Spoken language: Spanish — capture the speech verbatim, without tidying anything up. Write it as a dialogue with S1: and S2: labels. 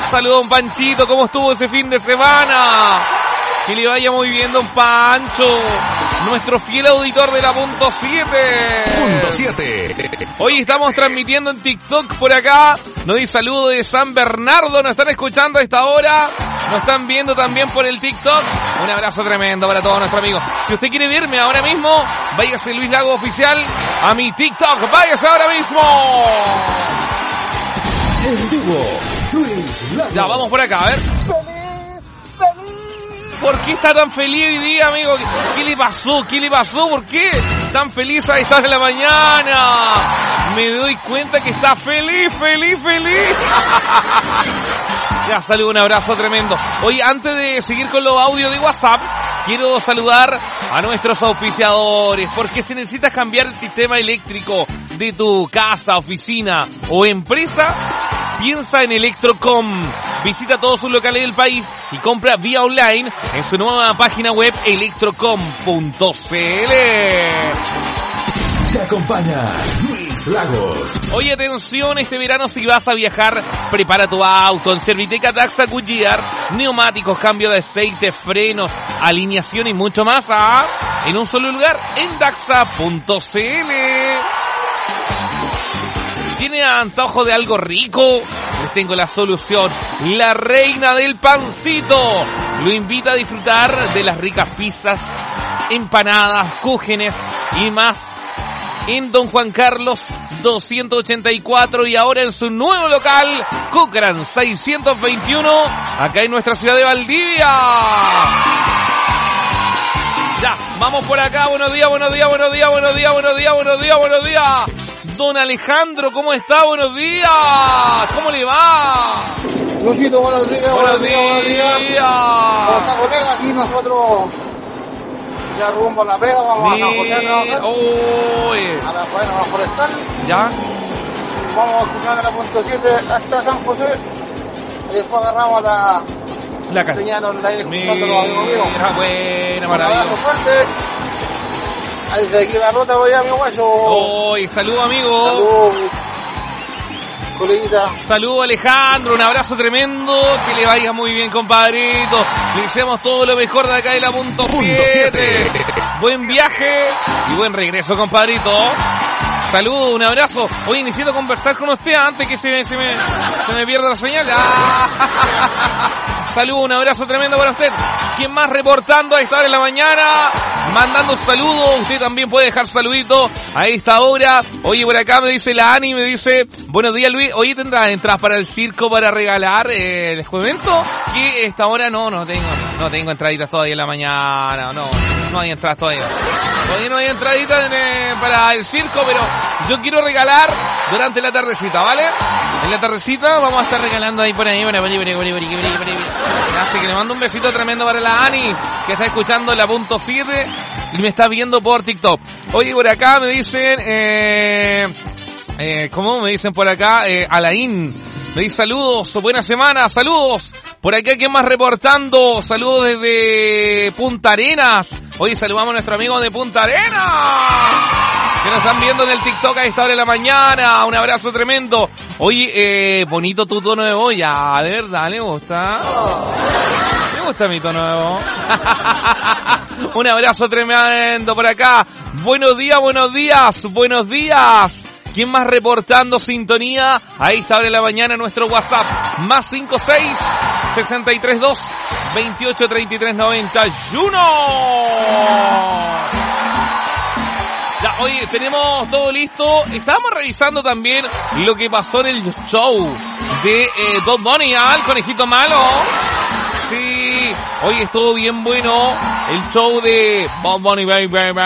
S1: Saludos, don Panchito. ¿Cómo estuvo ese fin de semana? Que le vaya muy bien, don Pancho. Nuestro fiel auditor de la punto siete.
S2: Punto siete.
S1: Hoy estamos transmitiendo en TikTok por acá. Nos dice saludo de San Bernardo. Nos están escuchando a esta hora. Nos están viendo también por el TikTok. Un abrazo tremendo para todos nuestros amigos. Si usted quiere verme ahora mismo, váyase Luis Lago Oficial a mi TikTok. Váyase ahora mismo.
S2: En vivo, Luis Lago.
S1: Ya, vamos por acá, a ver. ¿Por qué está tan feliz hoy día, amigo? ¿Qué le pasó? ¿Qué le pasó? ¿Por qué tan feliz a esta hora de la mañana? Me doy cuenta que está feliz, feliz, feliz. Ya, saludo, un abrazo tremendo. Hoy, antes de seguir con los audios de WhatsApp, quiero saludar a nuestros auspiciadores, porque si necesitas cambiar el sistema eléctrico de tu casa, oficina o empresa, piensa en Electrocom. Visita todos sus locales del país y compra vía online en su nueva página web electrocom punto c l.
S2: Te acompaña Luis Lagos.
S1: Oye, atención, este verano si vas a viajar, prepara tu auto en Serviteca Daxa Goodyear. Neumáticos, cambio de aceite, frenos, alineación y mucho más, ¿ah? En un solo lugar, en daxa punto c l. ¿Tiene antojo de algo rico? Les tengo la solución. La reina del pancito lo invita a disfrutar de las ricas pizzas, empanadas, cúgenes y más en Don Juan Carlos doscientos ochenta y cuatro y ahora en su nuevo local, Cochrane seiscientos veintiuno, acá en nuestra ciudad de Valdivia. Ya, vamos por acá. Buenos días, buenos días, buenos días, buenos días, buenos días, buenos días, buenos días. Don Alejandro, ¿cómo está? Buenos días. ¿Cómo le va?
S3: Luisito, buenos días, buenos días, buenos días. ¿Cómo está, colega? Aquí nosotros ya rumbo a la pega, vamos a San José, ¿no?
S1: Uy.
S3: A la, bueno, a la forestal.
S1: ¿Ya?
S3: Vamos a cruzar a la punto siete hasta San José. Y después agarramos la,
S1: la ca-
S3: señal online escuchando los amigos míos.
S1: Mira, buena,
S3: Un abrazo
S1: maravilloso.
S3: fuerte. Ahí de aquí la ruta voy a mi hueso.
S1: Uy, saludo, amigo.
S3: Salud, coleguita.
S1: Saludo, Alejandro, un abrazo tremendo, que le vaya muy bien, compadrito. Le deseamos todo lo mejor de acá de la punto siete. Buen viaje y buen regreso, compadrito. Saludo, un abrazo. Hoy necesito conversar con usted antes que se, se, me, se me pierda la señal. ¡Ah! Saludo, un abrazo tremendo para usted. ¿Quién más reportando a esta hora de la mañana? Mandando un saludo. Usted también puede dejar saludito a esta hora. Oye, por acá me dice la Ani, me dice, buenos días, Luis. Oye, ¿tendrás entradas para el circo para regalar? Eh, ¿Les comento? Que esta hora no, no tengo, no tengo entraditas todavía en la mañana. No, no hay entradas todavía. Todavía no hay entraditas en, eh, para el circo, pero yo quiero regalar durante la tardecita, ¿vale? En la tardecita vamos a estar regalando ahí por ahí, por ahí, por ahí, por ahí, por ahí, por ahí, por ahí. Así que le mando un besito tremendo para la Ani, que está escuchando la punto siete y me está viendo por TikTok. Oye, por acá me dicen, eh, eh, ¿cómo me dicen por acá? Eh, Alain, me dice saludos, buena semana, saludos. Por acá, ¿quién más reportando? Saludos desde Punta Arenas. Oye, saludamos a nuestro amigo de Punta Arenas, que nos están viendo en el TikTok a esta hora de la mañana. Un abrazo tremendo. Oye, eh, bonito tu tono de voz. Ya, de verdad, ¿le gusta? ¿Le gusta mi tono de voz? Un abrazo tremendo por acá. Buenos días, buenos días, buenos días. ¿Quién más reportando sintonía a esta hora de la mañana en nuestro WhatsApp? Más cinco seis, sesenta y tres dos, veintiocho treinta y tres noventa y uno. Ya, oye, tenemos todo listo. Estábamos revisando también lo que pasó en el show de eh, Bad Bunny, ¿ah? El conejito malo. Sí, hoy estuvo bien bueno el show de Bad Bunny, baby, baby.